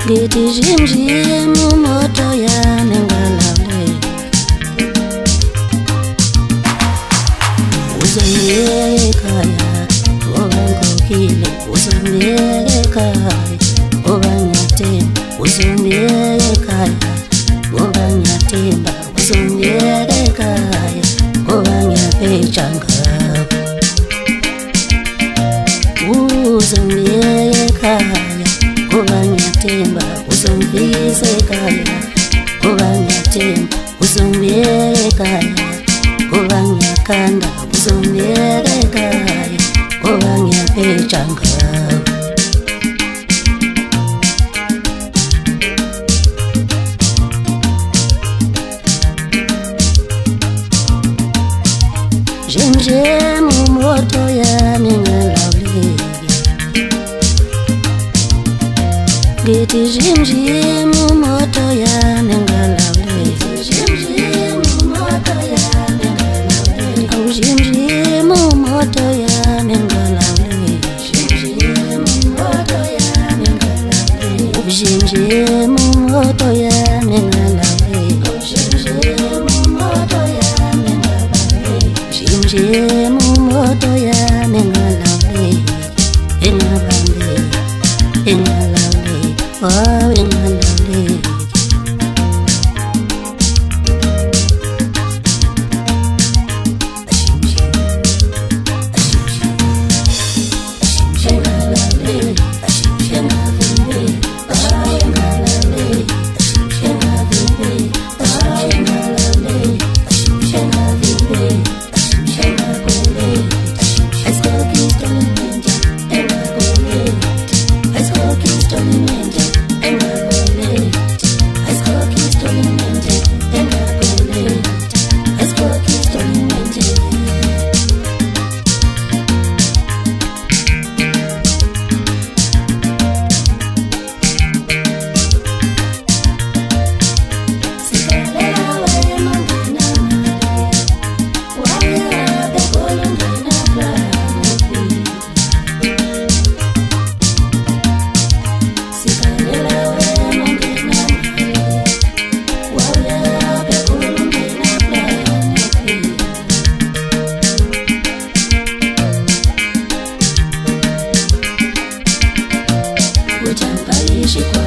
Ngiti zhimzhimu moto yami ngalavle Uzongiyekaya ngoba ngikhokhile Uzongiyekaya ngoba ngiyathemba Uzongiyekaya ngoba ngiyathemba Uzongiyekaya ngoba ngiyapheja ngawe Uzongiyekaya ngoba ngiyathemba Uzongibuyisa ekhaya ngoba ngiyathemba Uzongiyekaya ngoba ngiyakhanda Uzongiyekaya ngoba ngiyapheja ngawe Zhimzhimu moto yami ngalavleki Ngiti zhimzhimu moto yami ngalavleki Zhimzhimu moto yami ngalavleki Au zhimzhimu moto yami ngalavleki Zhimzhimu moto yami ngalavleki Zhimzhimu moto yami ngalavleki Zhimzhimu moto yami ngalavleki Zhimzhimu moto yami ngalavleki Engalavleki Wow, engalavleki She